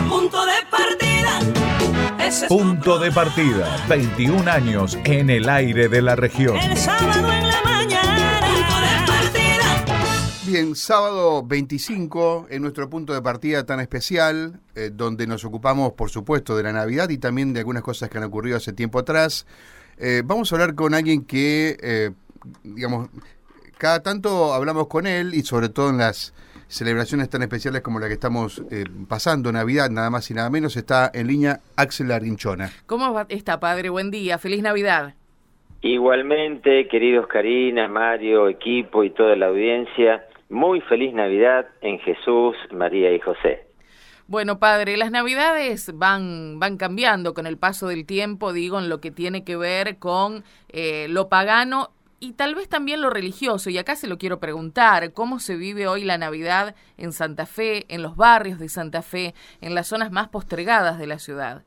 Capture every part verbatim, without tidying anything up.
Punto de partida. Ese Punto de partida, veintiún años en el aire de la región. El sábado en la mañana. Punto de partida. Bien, sábado veinticinco, en nuestro punto de partida tan especial, eh, donde nos ocupamos, por supuesto, de la Navidad y también de algunas cosas que han ocurrido hace tiempo atrás. Eh, vamos a hablar con alguien que, eh, digamos, cada tanto hablamos con él y sobre todo en las celebraciones tan especiales como la que estamos eh, pasando, Navidad, nada más y nada menos. Está en línea Axel Arrinchona. ¿Cómo va- está, padre? Buen día, feliz Navidad. Igualmente, queridos Karina, Mario, equipo y toda la audiencia, muy feliz Navidad en Jesús, María y José. Bueno, padre, las Navidades van, van cambiando con el paso del tiempo, digo, en lo que tiene que ver con eh, lo pagano y tal vez también lo religioso. Y acá se lo quiero preguntar, ¿cómo se vive hoy la Navidad en Santa Fe, en los barrios de Santa Fe, en las zonas más postergadas de la ciudad?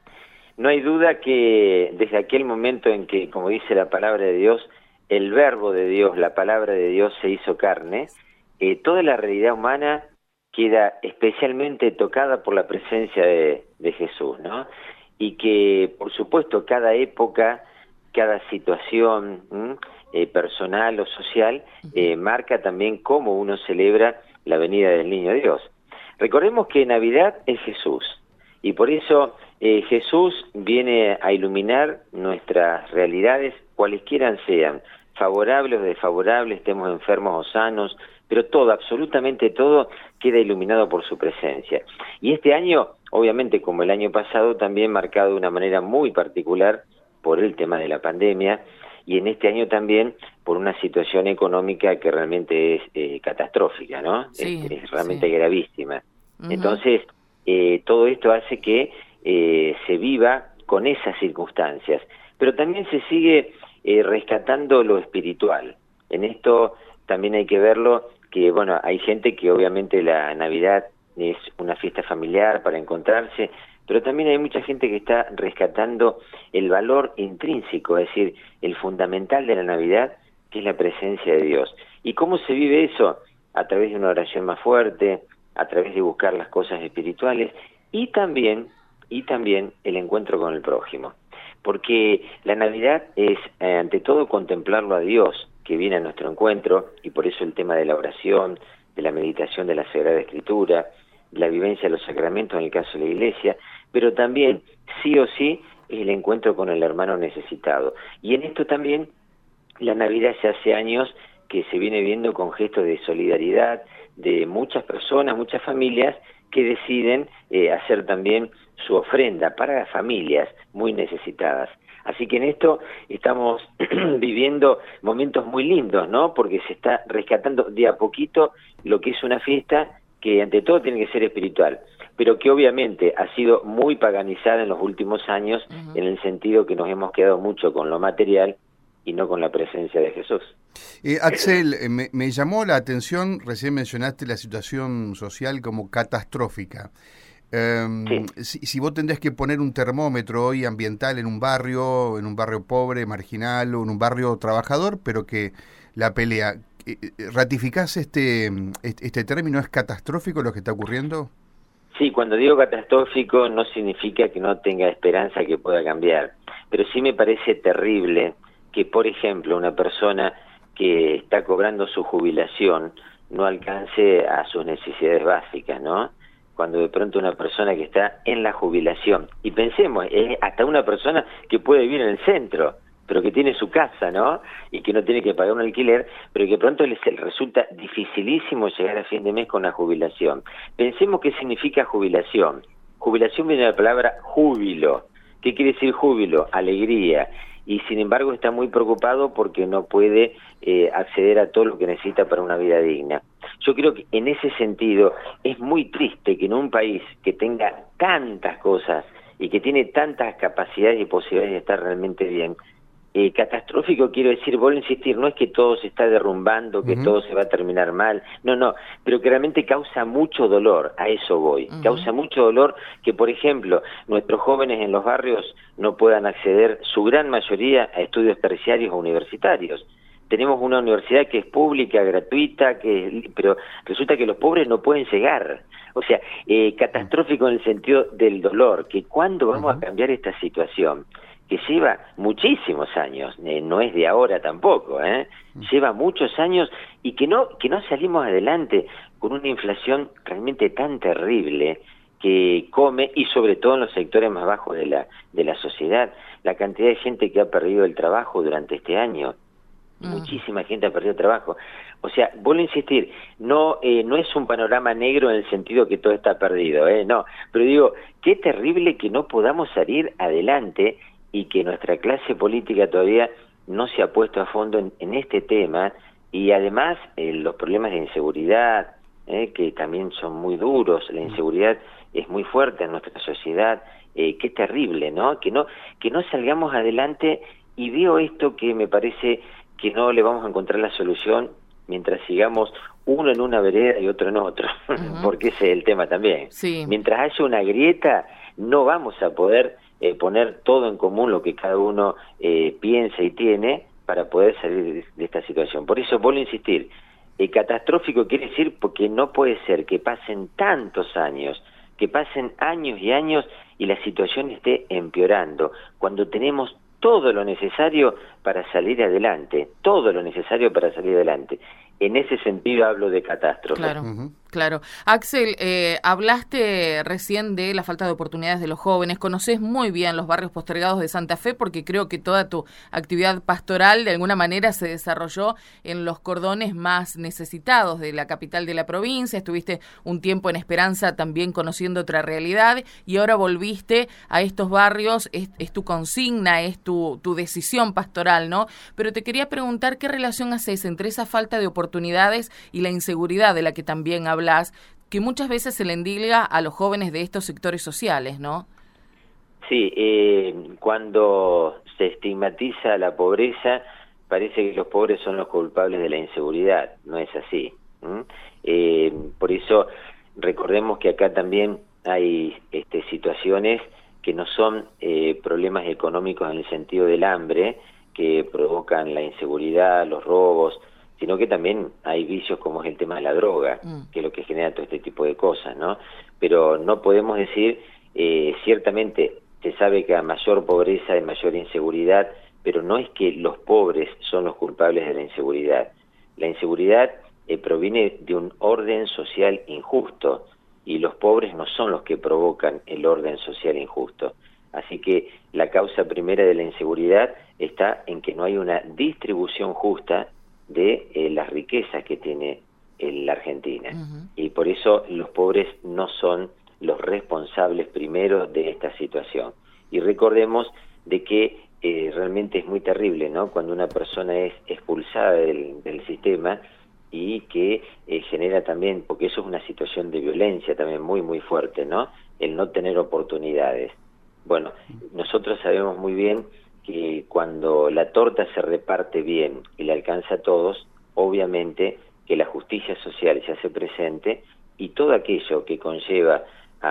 No hay duda que desde aquel momento en que, como dice la palabra de Dios, el verbo de Dios, la palabra de Dios se hizo carne, eh, toda la realidad humana queda especialmente tocada por la presencia de, de Jesús, ¿no? Y que, por supuesto, cada época, cada situación ¿m? Eh, personal o social eh, marca también cómo uno celebra la venida del Niño Dios. Recordemos que Navidad es Jesús, y por eso eh, Jesús viene a iluminar nuestras realidades, cualesquiera sean, favorables o desfavorables, estemos enfermos o sanos, pero todo, absolutamente todo, queda iluminado por su presencia. Y este año, obviamente, como el año pasado, también marcado de una manera muy particular por el tema de la pandemia, y en este año también por una situación económica que realmente es eh, catastrófica, ¿no? Sí, es, es realmente sí. gravísima. Uh-huh. Entonces, eh, todo esto hace que eh, se viva con esas circunstancias, pero también se sigue eh, rescatando lo espiritual. En esto también hay que verlo, que bueno, hay gente que obviamente la Navidad es una fiesta familiar para encontrarse, pero también hay mucha gente que está rescatando el valor intrínseco, es decir, el fundamental de la Navidad, que es la presencia de Dios. ¿Y cómo se vive eso? A través de una oración más fuerte, a través de buscar las cosas espirituales y también, y también el encuentro con el prójimo. Porque la Navidad es, eh, ante todo, contemplarlo a Dios, que viene a nuestro encuentro, y por eso el tema de la oración, de la meditación de la Sagrada Escritura, la vivencia de los sacramentos en el caso de la Iglesia, pero también, sí o sí, el encuentro con el hermano necesitado. Y en esto también, la Navidad ya hace años que se viene viendo con gestos de solidaridad de muchas personas, muchas familias, que deciden eh, hacer también su ofrenda para las familias muy necesitadas. Así que en esto estamos viviendo momentos muy lindos, ¿no? Porque se está rescatando de a poquito lo que es una fiesta que ante todo tiene que ser espiritual, pero que obviamente ha sido muy paganizada en los últimos años, uh-huh. en el sentido que nos hemos quedado mucho con lo material y no con la presencia de Jesús. Eh, Axel, eh, me, me llamó la atención, recién mencionaste la situación social como catastrófica. Eh, sí. si, si vos tendrías que poner un termómetro hoy ambiental en un barrio, en un barrio pobre, marginal, o en un barrio trabajador, pero que la pelea, eh, ¿ratificás este, este término? ¿Es catastrófico lo que está ocurriendo? Sí, cuando digo catastrófico no significa que no tenga esperanza que pueda cambiar, pero sí me parece terrible que, por ejemplo, una persona que está cobrando su jubilación no alcance a sus necesidades básicas, ¿no? Cuando de pronto una persona que está en la jubilación, y pensemos, es hasta una persona que puede vivir en el centro, pero que tiene su casa, ¿no? Y que no tiene que pagar un alquiler, pero que de pronto les resulta dificilísimo llegar a fin de mes con la jubilación. Pensemos qué significa jubilación. Jubilación viene de la palabra júbilo. ¿Qué quiere decir júbilo? Alegría. Y sin embargo está muy preocupado porque no puede eh, acceder a todo lo que necesita para una vida digna. Yo creo que en ese sentido es muy triste que en un país que tenga tantas cosas y que tiene tantas capacidades y posibilidades de estar realmente bien, eh, catastrófico quiero decir, vuelvo a insistir, no es que todo se está derrumbando, que uh-huh. todo se va a terminar mal, no, no, pero que realmente causa mucho dolor, a eso voy, uh-huh. causa mucho dolor que, por ejemplo, nuestros jóvenes en los barrios no puedan acceder, su gran mayoría, a estudios terciarios o universitarios, tenemos una universidad que es pública, gratuita, que pero resulta que los pobres no pueden llegar. O sea, eh, catastrófico en el sentido del dolor, que cuándo vamos uh-huh. a cambiar esta situación, que lleva muchísimos años, eh, no es de ahora tampoco, ¿eh? Uh-huh. Lleva muchos años y que no, que no salimos adelante con una inflación realmente tan terrible que come, y sobre todo en los sectores más bajos de la, de la sociedad, la cantidad de gente que ha perdido el trabajo durante este año. Muchísima gente ha perdido el trabajo. O sea, vuelvo a insistir, no eh, no es un panorama negro en el sentido que todo está perdido, ¿eh? No, pero digo, qué terrible que no podamos salir adelante y que nuestra clase política todavía no se ha puesto a fondo en, en este tema, y además eh, los problemas de inseguridad, eh, que también son muy duros, la inseguridad es muy fuerte en nuestra sociedad, eh, qué terrible, ¿no? Que no que no salgamos adelante, y veo esto que me parece que no le vamos a encontrar la solución mientras sigamos uno en una vereda y otro en otro, uh-huh. porque ese es el tema también. Sí. Mientras haya una grieta, no vamos a poder eh, poner todo en común lo que cada uno eh, piensa y tiene para poder salir de, de esta situación. Por eso vuelvo a insistir, eh, catastrófico quiere decir porque no puede ser que pasen tantos años, que pasen años y años y la situación esté empeorando, cuando tenemos todo lo necesario para salir adelante, todo lo necesario para salir adelante. En ese sentido hablo de catástrofe. Claro, uh-huh. claro. Axel, eh, hablaste recién de la falta de oportunidades de los jóvenes. Conoces muy bien los barrios postergados de Santa Fe, porque creo que toda tu actividad pastoral de alguna manera se desarrolló en los cordones más necesitados de la capital de la provincia. Estuviste un tiempo en Esperanza también conociendo otra realidad, y ahora volviste a estos barrios. Es, es tu consigna, es tu, tu decisión pastoral, ¿no? Pero te quería preguntar, ¿qué relación haces entre esa falta de oportunidades oportunidades y la inseguridad de la que también hablas, que muchas veces se le endilga a los jóvenes de estos sectores sociales, ¿no? Sí, eh, cuando se estigmatiza la pobreza, parece que los pobres son los culpables de la inseguridad. No es así. ¿Mm? Eh, por eso recordemos que acá también hay este, situaciones que no son eh, problemas económicos en el sentido del hambre, que provocan la inseguridad, los robos, sino que también hay vicios como es el tema de la droga, mm. que es lo que genera todo este tipo de cosas, ¿no? Pero no podemos decir, eh, ciertamente se sabe que a mayor pobreza hay mayor inseguridad, pero no es que los pobres son los culpables de la inseguridad. La inseguridad eh, proviene de un orden social injusto, y los pobres no son los que provocan el orden social injusto. Así que la causa primera de la inseguridad está en que no hay una distribución justa de eh, las riquezas que tiene eh, la Argentina. Uh-huh. Y por eso los pobres no son los responsables primeros de esta situación. Y recordemos de que eh, realmente es muy terrible, ¿no? Cuando una persona es expulsada del, del sistema, y que eh, genera también, porque eso es una situación de violencia también muy, muy fuerte, ¿no? El no tener oportunidades. Bueno, nosotros sabemos muy bien que cuando la torta se reparte bien y le alcanza a todos, obviamente que la justicia social se hace presente, y todo aquello que conlleva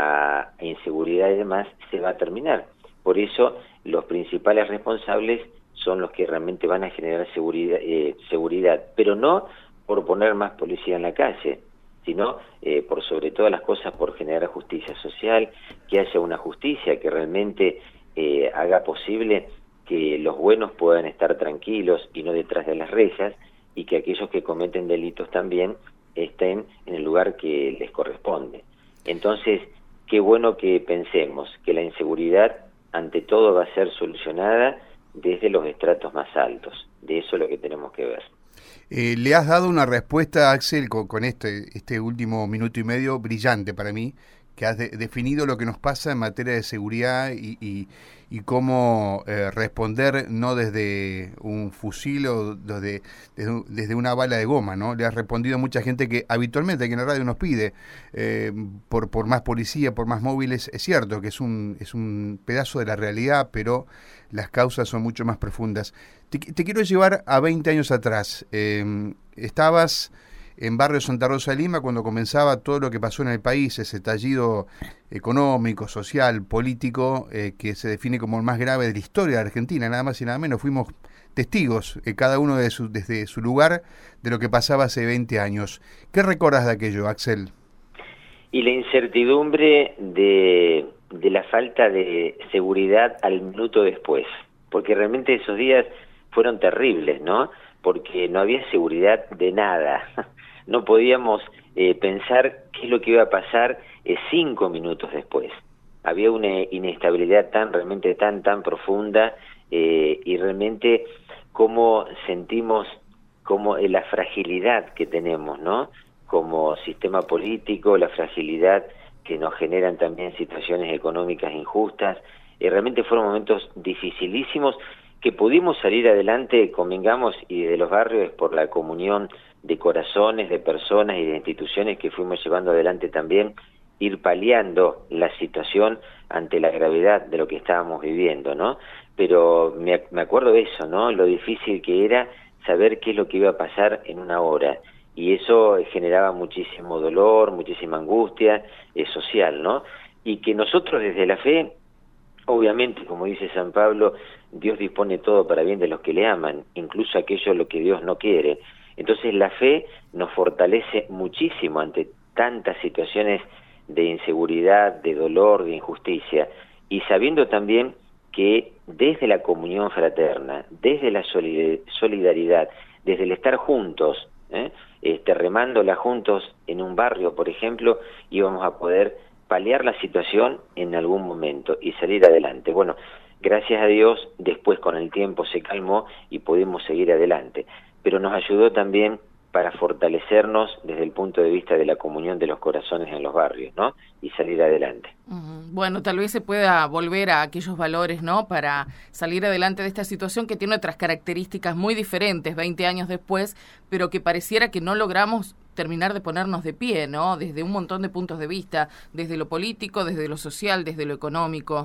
a inseguridad y demás se va a terminar. Por eso los principales responsables son los que realmente van a generar seguridad, eh, seguridad, pero no por poner más policía en la calle, sino eh, por sobre todas las cosas por generar justicia social, que haya una justicia que realmente eh, haga posible que los buenos puedan estar tranquilos y no detrás de las rejas, y que aquellos que cometen delitos también estén en el lugar que les corresponde. Entonces, qué bueno que pensemos que la inseguridad ante todo va a ser solucionada desde los estratos más altos. De eso es lo que tenemos que ver. Eh, le has dado una respuesta, Axel, con, con este, este último minuto y medio brillante para mí, que has de, definido lo que nos pasa en materia de seguridad y, y, y cómo eh, responder no desde un fusil o desde, desde, desde una bala de goma, ¿no? Le has respondido a mucha gente que habitualmente aquí en la radio nos pide eh, por, por más policía, por más móviles. Es cierto que es un, es un pedazo de la realidad, pero las causas son mucho más profundas. Te, te quiero llevar a veinte años atrás. Eh, estabas en Barrio Santa Rosa de Lima cuando comenzaba todo lo que pasó en el país, ese estallido económico, social, político, eh, que se define como el más grave de la historia de Argentina, nada más y nada menos. Fuimos testigos, eh, cada uno de su, desde su lugar, de lo que pasaba hace veinte años. ¿Qué recuerdas de aquello, Axel? Y la incertidumbre de, de la falta de seguridad al minuto después, porque realmente esos días fueron terribles, ¿no? Porque no había seguridad de nada, no podíamos eh, pensar qué es lo que iba a pasar eh, cinco minutos después. Había una inestabilidad tan, realmente tan, tan profunda, eh, y realmente cómo sentimos como eh, la fragilidad que tenemos, ¿no? Como sistema político, la fragilidad que nos generan también situaciones económicas injustas. Eh, realmente fueron momentos dificilísimos que pudimos salir adelante, convengamos, y de los barrios es por la comunión de corazones, de personas y de instituciones que fuimos llevando adelante también, ir paliando la situación ante la gravedad de lo que estábamos viviendo, ¿no? Pero me, me acuerdo de eso, ¿no? Lo difícil que era saber qué es lo que iba a pasar en una hora. Y eso generaba muchísimo dolor, muchísima angustia eh, social, ¿no? Y que nosotros desde la fe, obviamente, como dice San Pablo, Dios dispone todo para bien de los que le aman, incluso aquello lo que Dios no quiere. Entonces la fe nos fortalece muchísimo ante tantas situaciones de inseguridad, de dolor, de injusticia, y sabiendo también que desde la comunión fraterna, desde la solidaridad, desde el estar juntos, ¿eh? Este, remándola juntos en un barrio, por ejemplo, íbamos a poder paliar la situación en algún momento y salir adelante. Bueno, gracias a Dios, después con el tiempo se calmó y pudimos seguir adelante, pero nos ayudó también para fortalecernos desde el punto de vista de la comunión de los corazones en los barrios, ¿no? Y salir adelante. Uh-huh. Bueno, tal vez se pueda volver a aquellos valores, ¿no? Para salir adelante de esta situación que tiene otras características muy diferentes veinte años después, pero que pareciera que no logramos terminar de ponernos de pie, ¿no? Desde un montón de puntos de vista, desde lo político, desde lo social, desde lo económico.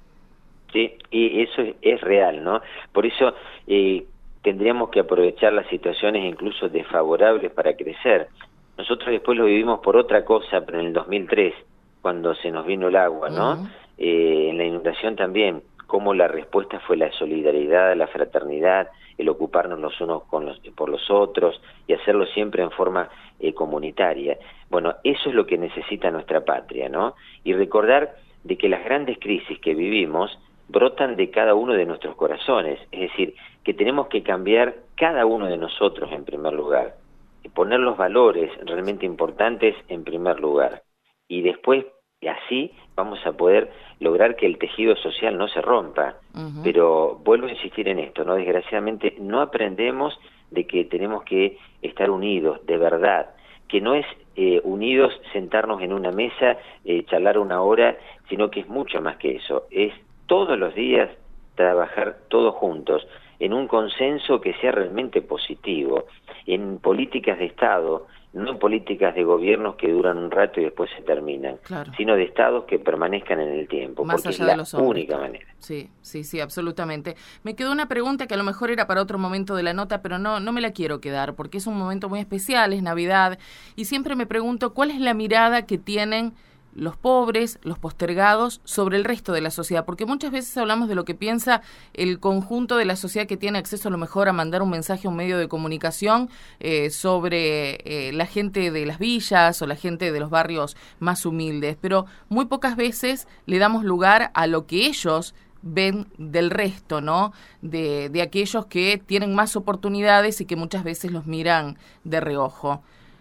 Sí, y eso es, es real, ¿no? Por eso eh, tendríamos que aprovechar las situaciones incluso desfavorables para crecer. Nosotros después lo vivimos por otra cosa, pero en el dos mil tres, cuando se nos vino el agua, ¿no? Uh-huh. Eh, en la inundación también, cómo la respuesta fue la solidaridad, la fraternidad, el ocuparnos los unos con los, por los otros y hacerlo siempre en forma eh, comunitaria. Bueno, eso es lo que necesita nuestra patria, ¿no? Y recordar de que las grandes crisis que vivimos brotan de cada uno de nuestros corazones, es decir, que tenemos que cambiar cada uno de nosotros en primer lugar, y poner los valores realmente importantes en primer lugar, y después así vamos a poder lograr que el tejido social no se rompa. Uh-huh. Pero vuelvo a insistir en esto, ¿no? Desgraciadamente no aprendemos de que tenemos que estar unidos, de verdad, que no es eh, unidos sentarnos en una mesa, eh, charlar una hora, sino que es mucho más que eso, es todos los días trabajar todos juntos en un consenso que sea realmente positivo, en políticas de Estado, no en políticas de gobiernos que duran un rato y después se terminan, claro, sino de estados que permanezcan en el tiempo, más porque allá es la de los hombres, única claro. manera. Sí, sí, sí, absolutamente. Me quedó una pregunta que a lo mejor era para otro momento de la nota, pero no, no me la quiero quedar, porque es un momento muy especial, es Navidad, y siempre me pregunto cuál es la mirada que tienen los pobres, los postergados, sobre el resto de la sociedad, porque muchas veces hablamos de lo que piensa el conjunto de la sociedad que tiene acceso a lo mejor a mandar un mensaje a un medio de comunicación eh, sobre eh, la gente de las villas o la gente de los barrios más humildes, pero muy pocas veces le damos lugar a lo que ellos ven del resto, ¿no? De, de aquellos que tienen más oportunidades y que muchas veces los miran de reojo.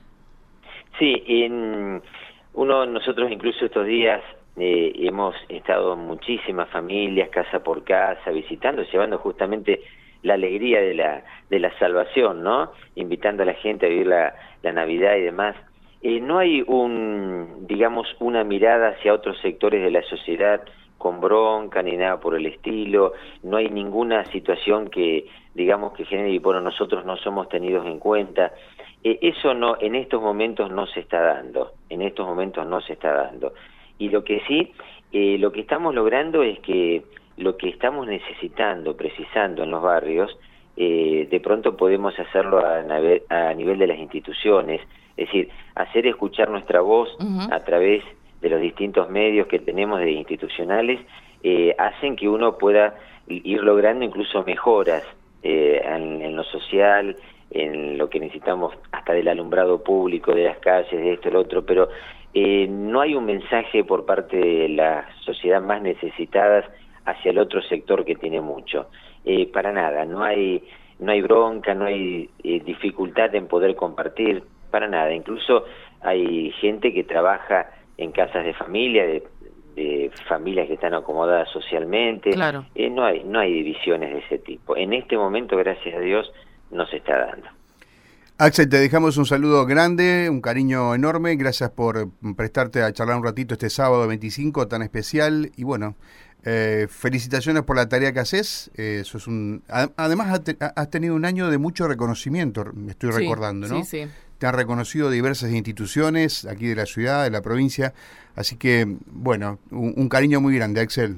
Sí, en... Uno, nosotros incluso estos días eh, hemos estado en muchísimas familias, casa por casa, visitando, llevando justamente la alegría de la de la salvación, ¿no? Invitando a la gente a vivir la, la Navidad y demás. Eh, no hay un, digamos, una mirada hacia otros sectores de la sociedad con bronca ni nada por el estilo. No hay ninguna situación que, digamos, que genere, y bueno, nosotros no somos tenidos en cuenta. Eh, eso no, en estos momentos no se está dando, en estos momentos no se está dando. Y lo que sí, eh, lo que estamos logrando es que lo que estamos necesitando, precisando en los barrios, eh, de pronto podemos hacerlo a, a nivel de las instituciones, es decir, hacer escuchar nuestra voz uh-huh. a través de los distintos medios que tenemos de institucionales, eh, hacen que uno pueda ir logrando incluso mejoras eh, en, en lo social, en lo que necesitamos hasta del alumbrado público, de las calles, de esto, lo otro, pero eh, no hay un mensaje por parte de la sociedad más necesitadas hacia el otro sector que tiene mucho. Eh, para nada, no hay, no hay bronca, no hay eh, dificultad en poder compartir, para nada. Incluso hay gente que trabaja en casas de familia, de de familias que están acomodadas socialmente. Claro. Eh, no hay no hay divisiones de ese tipo. En este momento, gracias a Dios, no se está dando. Axel, te dejamos un saludo grande, un cariño enorme. Gracias por prestarte a charlar un ratito este sábado veinticinco tan especial. Y bueno, eh, felicitaciones por la tarea que haces. Eh, eso es un, además, has, te, has tenido un año de mucho reconocimiento, me estoy sí, recordando, ¿no? Sí, sí. Te han reconocido diversas instituciones aquí de la ciudad, de la provincia. Así que, bueno, un, un cariño muy grande, Axel.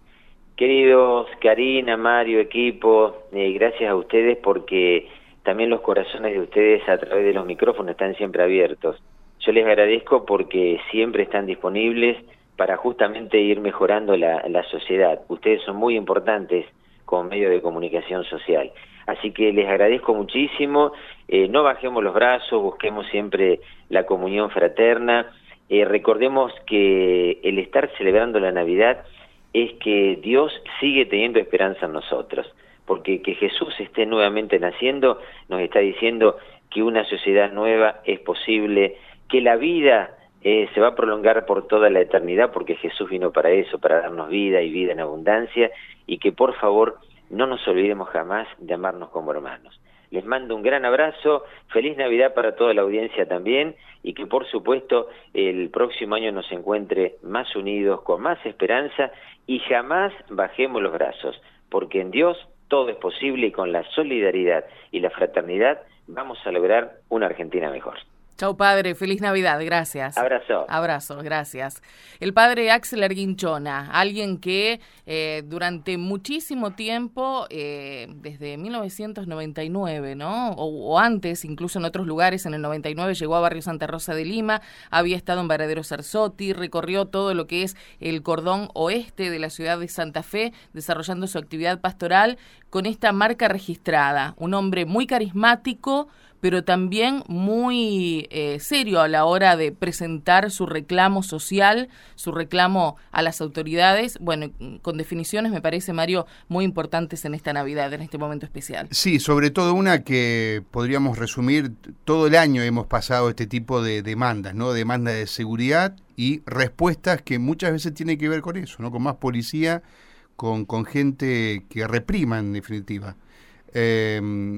Queridos Karina, Mario, equipo, eh, gracias a ustedes porque también los corazones de ustedes a través de los micrófonos están siempre abiertos. Yo les agradezco porque siempre están disponibles para justamente ir mejorando la, la sociedad. Ustedes son muy importantes como medio de comunicación social. Así que les agradezco muchísimo, eh, no bajemos los brazos, busquemos siempre la comunión fraterna, eh, recordemos que el estar celebrando la Navidad es que Dios sigue teniendo esperanza en nosotros, porque que Jesús esté nuevamente naciendo nos está diciendo que una sociedad nueva es posible, que la vida eh, se va a prolongar por toda la eternidad, porque Jesús vino para eso, para darnos vida y vida en abundancia, y que por favor no nos olvidemos jamás de amarnos como hermanos. Les mando un gran abrazo, feliz Navidad para toda la audiencia también, y que por supuesto el próximo año nos encuentre más unidos, con más esperanza, y jamás bajemos los brazos, porque en Dios todo es posible y con la solidaridad y la fraternidad vamos a lograr una Argentina mejor. Chau, padre. Feliz Navidad. Gracias. Abrazo. Abrazo, gracias. El padre Axel Arguinchona, alguien que eh, durante muchísimo tiempo, eh, desde mil novecientos noventa y nueve, ¿no? O, o antes, incluso en otros lugares, en el noventa y nueve llegó a Barrio Santa Rosa de Lima, había estado en Varadero Sarzotti, recorrió todo lo que es el cordón oeste de la ciudad de Santa Fe, desarrollando su actividad pastoral con esta marca registrada. Un hombre muy carismático, pero también muy eh, serio a la hora de presentar su reclamo social, su reclamo a las autoridades, bueno, con definiciones me parece, Mario, muy importantes en esta Navidad, en este momento especial. Sí, sobre todo una que podríamos resumir, todo el año hemos pasado este tipo de demandas, ¿no? Demandas de seguridad y respuestas que muchas veces tienen que ver con eso, ¿no? Con más policía, con, con gente que reprima, en definitiva. Eh,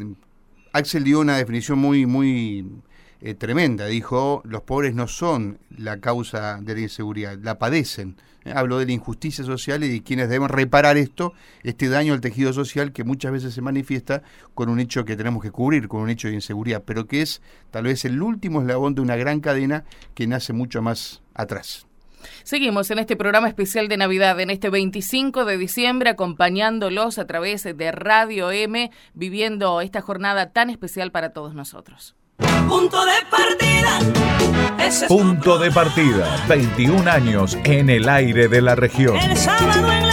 Axel dio una definición muy, muy eh, tremenda. Dijo, los pobres no son la causa de la inseguridad, la padecen. Eh, habló de la injusticia social y de quienes deben reparar esto, este daño al tejido social que muchas veces se manifiesta con un hecho que tenemos que cubrir, con un hecho de inseguridad, pero que es tal vez el último eslabón de una gran cadena que nace mucho más atrás. Seguimos en este programa especial de Navidad, en este veinticinco de diciembre, acompañándolos a través de Radio M, viviendo esta jornada tan especial para todos nosotros. Punto de partida. Ese Punto de partida. veintiún años en el aire de la región. el sábado en